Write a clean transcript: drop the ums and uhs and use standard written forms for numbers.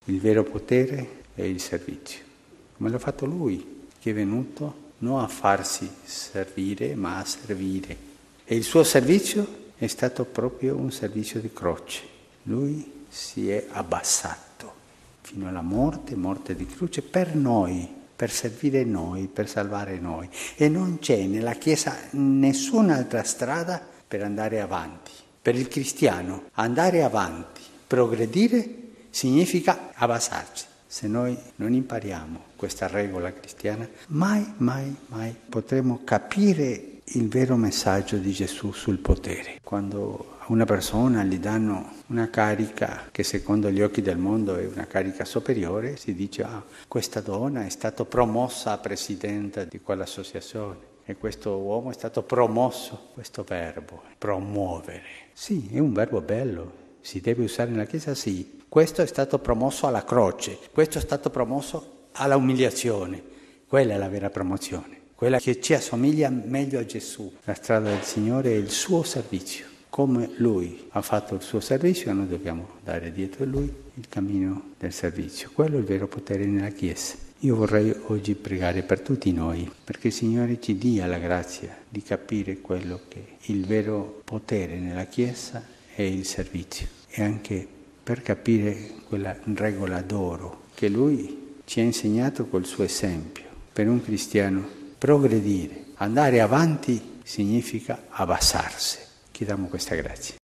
Il vero potere è il servizio, come l'ha fatto Lui, che è venuto non a farsi servire, ma a servire. E il suo servizio è stato proprio un servizio di croce. Lui si è abbassato fino alla morte di croce per noi, per servire noi, per salvare noi. E non c'è nella Chiesa nessun'altra strada per andare avanti. Per il cristiano andare avanti, progredire, significa abbassarsi. Se noi non impariamo questa regola cristiana, mai potremo capire il vero messaggio di Gesù sul potere. Quando a una persona gli danno una carica che secondo gli occhi del mondo è una carica superiore, si dice questa donna è stata promossa a presidente di quell'associazione e questo uomo è stato promosso. Questo verbo, promuovere, sì, è un verbo bello, si deve usare nella Chiesa, sì. Questo è stato promosso alla croce, questo è stato promosso alla umiliazione. Quella è la vera promozione, quella che ci assomiglia meglio a Gesù. La strada del Signore è il suo servizio. Come Lui ha fatto il suo servizio, noi dobbiamo dare dietro a Lui il cammino del servizio. Quello è il vero potere nella Chiesa. Io vorrei oggi pregare per tutti noi, perché il Signore ci dia la grazia di capire quello che il vero potere nella Chiesa è il servizio. E anche per capire quella regola d'oro che Lui ci ha insegnato col suo esempio. Per un cristiano progredire, andare avanti significa abbassarsi. Chiediamo questa grazia.